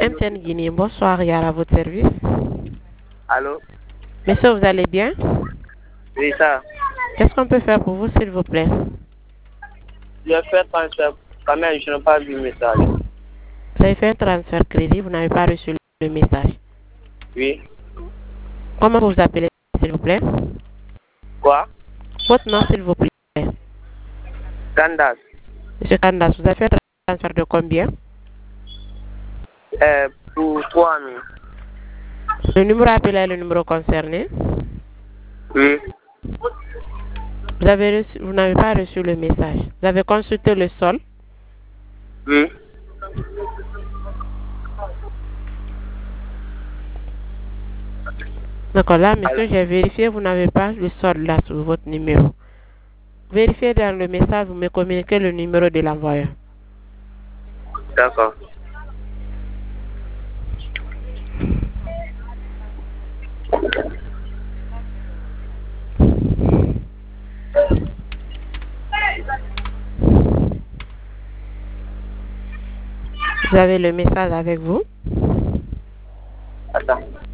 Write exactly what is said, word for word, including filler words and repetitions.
M T N Guinée, bonsoir, Yar à votre service. Allô? Monsieur, vous allez bien? Oui, ça. Qu'est-ce qu'on peut faire pour vous, s'il vous plaît? Je vais faire transfert. Quand même, je n'ai pas vu le message. Vous avez fait un transfert crédit, vous n'avez pas reçu le message. Oui. Comment vous vous appelez, s'il vous plaît? Quoi? Votre nom, s'il vous plaît. Candace. Monsieur Candace, vous avez fait un transfert de combien? Euh, pour trois mille. Le numéro appelé est le numéro concerné. Oui. Vous avez reçu, vous n'avez pas reçu le message. Vous avez consulté le sol. Oui. D'accord, là, monsieur, j'ai vérifié, vous n'avez pas le solde là sur votre numéro. Vérifiez dans le message, vous me communiquez le numéro de l'envoyeur. D'accord. Vous avez le message avec vous? Attends.